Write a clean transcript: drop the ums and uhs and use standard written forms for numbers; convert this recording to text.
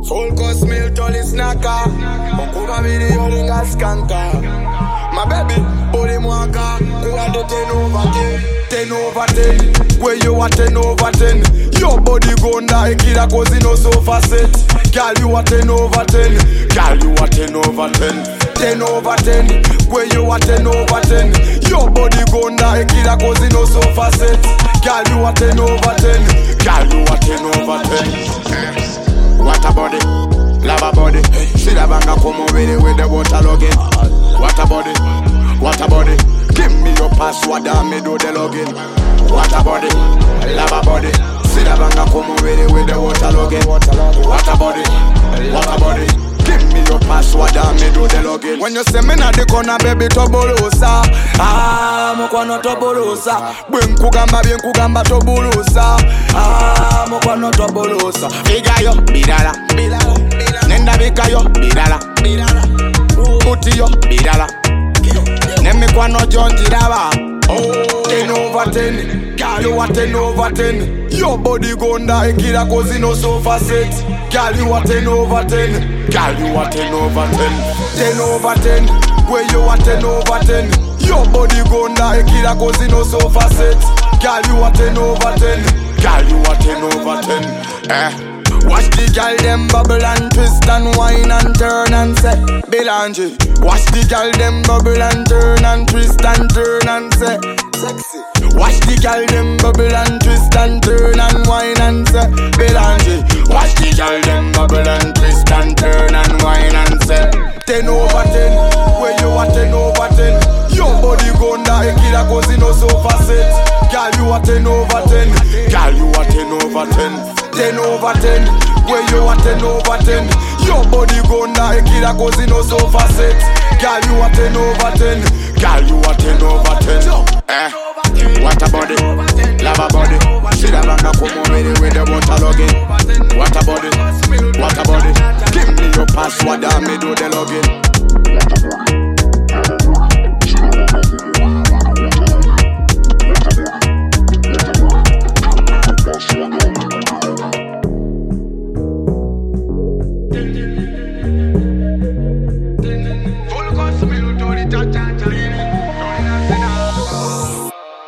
Focus meal tolly snacker. Okuba video linga skanka. My baby, body mwaka. Kuwa do 10 over 10. 10 over 10. Where you are 10 over 10. Your body gon' die, killer cause you know so facet. Girl, you are 10 over 10. Girl, you are 10 over 10. 10 over 10. Where you are 10 over 10. Your body gon' die, killer cause you know so facet. Girl, you are 10 over 10. Girl, you are 10 over 10. What a body, love a body. See the banga come over with the water login. What a body, what a body. Give me your password and me do the login. What a body, love a body. See the banga come over with the water login. What a body, what a body. Give me your password and me do the login. When you say me na the corner, baby, tobolosa. Ah, mokwano tobolosa. Bien kugamba tobolosa. Ah, mokwano tobolosa. Figa yo, bidala. Nenda bika yo, bidala. Uti yo, bidala. Nemi kwano jonji daba. Oh, 10 over 10. Girl, you are 10 over 10. Your body gon' die, killer cause you know so facet. Girl, you are 10 over 10. Girl, you are 10 over 10. 10 over 10. Where you are 10 over 10. Your body gon' die, killer cause you know so facet. Girl, you are 10 over 10. Girl, you are 10 over 10. Watch the girl them bubble and twist and whine and turn and say Belange. Watch the girl them bubble and turn and twist and turn and say sexy. Watch the girl them bubble and twist and turn and whine and say Belange. Watch the girl them bubble and twist and turn and whine and say 10 over 10. Where you are 10 over 10. Your body gon' die, killer cause you know so facet. Girl, you are 10 over 10. Girl, you are 10 over 10. 10 over 10. Where you are 10 over 10. Your body gon' die, killer cause you know so facet. Girl, you are 10 over 10. Girl, you are 10 over 10. What a body, love a body. See the banga come over with the water login. What a body, what a body. Give me your password and me do the login.